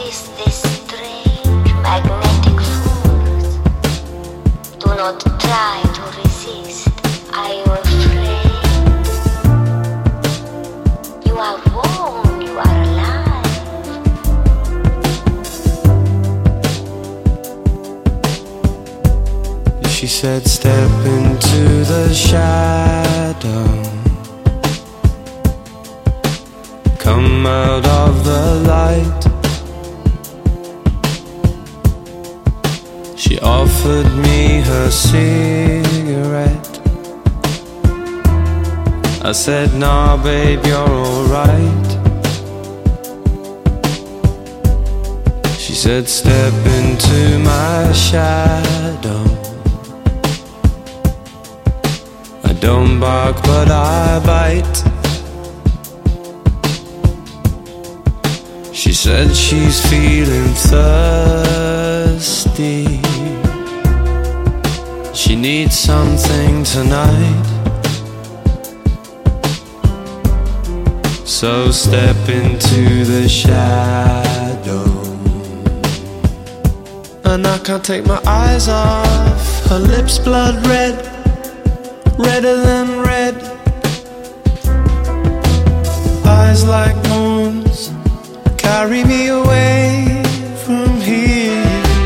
is this strange magnetic force? Do not try to resist. Are you afraid? You are warm, you are alive. She said, step into the shadow, come out of the light. She offered me her cigarette. I said, nah babe, you're alright. She said, step into my shadow. I don't bark but I bite. She said she's feeling thirsty. She needs something tonight. So step into the shadow. And I can't take my eyes off her lips, blood red, redder than red. Eyes like moons, carry me away from here.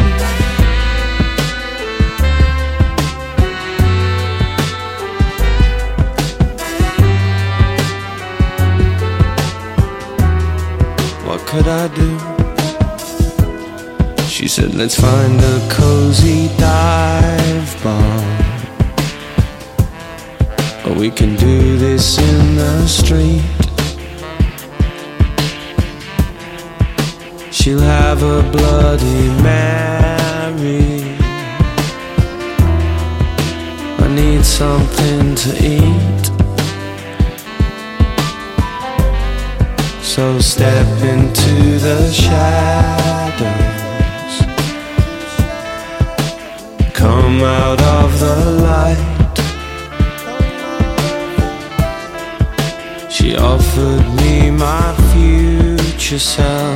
What could I do? She said, let's find a cozy dive bar, or we can do this in the street. She'll have a Bloody Mary. I need something to eat. So step into the shadows, come out of the light. She offered me my future self.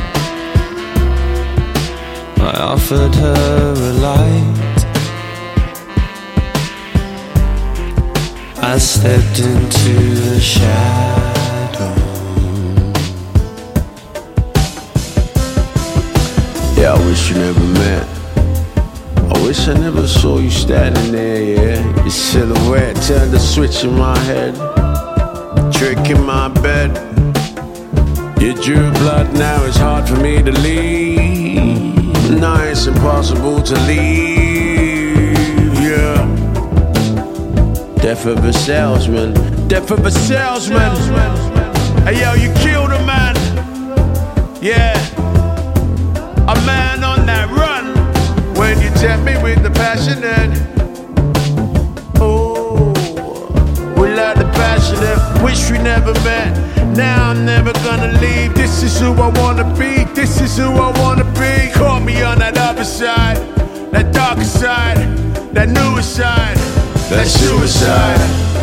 I offered her a light. I stepped into the shadow. Yeah, I wish you never met. I wish I never saw you standing there, yeah. Your silhouette turned a switch in my head, trick in my bed. You drew blood, now it's hard for me to leave. Now it's impossible to leave, yeah. Death of a salesman, death of a salesman. Hey yo, you killed a man, yeah. A man on that run. When you tempt me with the passionate. Oh, we love the passionate. Wish we never met. Now I'm never gonna leave. This is who I wanna be. This is who I wanna be. Call me on that other side, that darker side, that newer side, that suicide.